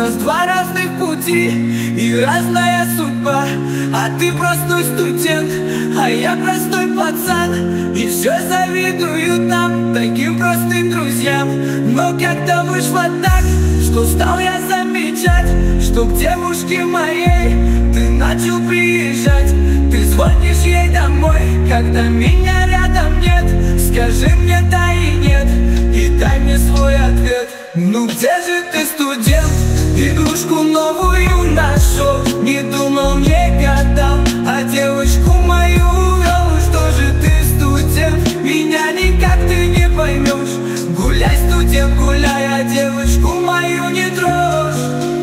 нас два разных пути и разная судьба. А ты простой студент, а я простой пацан, и все завидуют нам, таким простым друзьям. Но как-то вышло так, что стал я замечать, что к девушке моей ты начал приезжать. Ты звонишь ей домой, когда меня рядом нет. Скажи мне да и нет, и дай мне свой ответ. Ну где же ты, студент? Игрушку новую нашел, не думал, не гадал, а девочку мою увел. Что же ты, студент? Меня никак ты не поймешь. Гуляй, студент, гуляй, а девочку мою не трожь.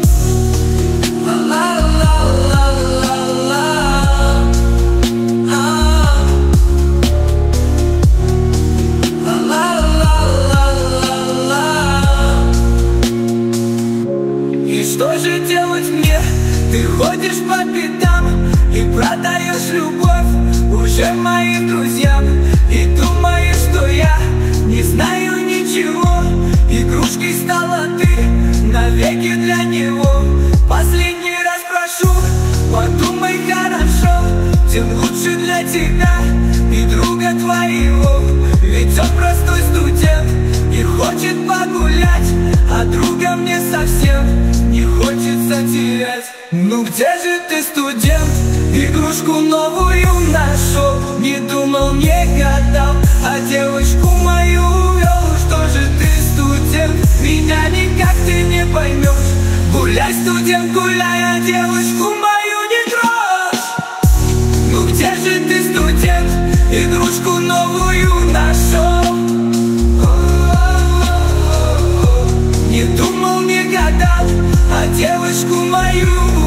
Что же делать мне? Ты ходишь по пятам и продаешь любовь уже моим друзьям. И думаешь, что я не знаю ничего. Игрушкой стала ты навеки для него. Последний раз прошу, подумай хорошо, тем лучше для тебя и друга твоего. Ведь он простой студент и хочет погулять, а друга мне совсем не хочется терять. Ну где же ты, студент? Игрушку новую нашел, не думал, не гадал, а девочку мою увел. Что же ты, студент? Меня никак ты не поймешь. Гуляй, студент, гуляй, а девочку мою не трожь. Ну где же ты, студент? Игрушку новую нашел, не думал, не гадал, а девочку мою